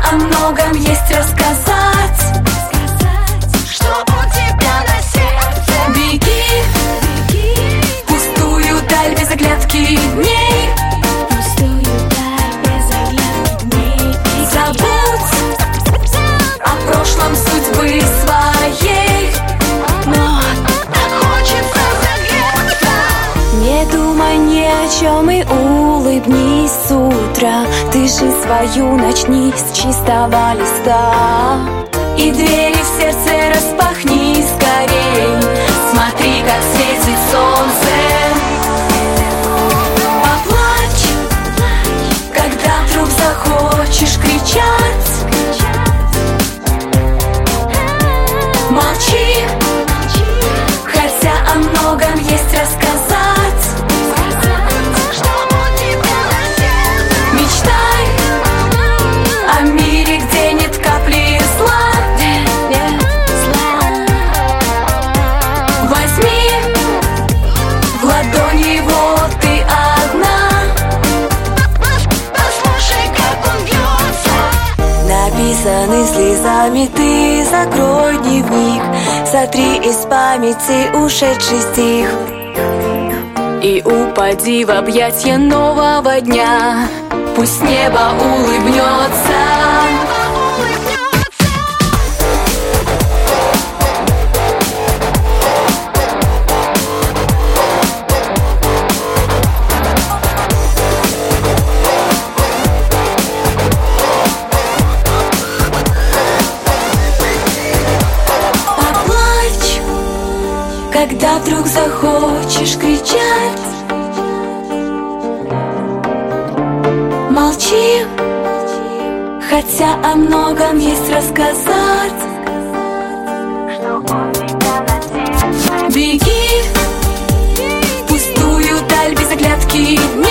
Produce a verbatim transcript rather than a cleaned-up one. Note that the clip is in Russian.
о многом есть рассказать. Что у тебя на сердце? Беги, Беги, пустую даль без оглядки дней. пустую даль без оглядки дней. Забудь о прошлом судьбы своей. Но так хочется согреться. Не думай ни о чем и улыбнись с утра. Ты же свою начни с чистого листа. И двери в сердце распахни скорей. Смотри, как светит солнце. Поплачь, когда вдруг захочешь кричать. Молчи, хотя о многом есть рассказать. Что у тебя на сердце? Мечтай о мире, где нет капли зла. Возьми в ладонь его, ты одна. Послушай, как он бьется. Написанный слезами, ты закрой дневник. Сотри из памяти ушедший стих и упади в объятья нового дня. Пусть небо улыбнется. Поплачь, когда вдруг захочешь кричать. Молчи, хотя о многом есть рассказать. Беги, пустую даль без оглядки дней.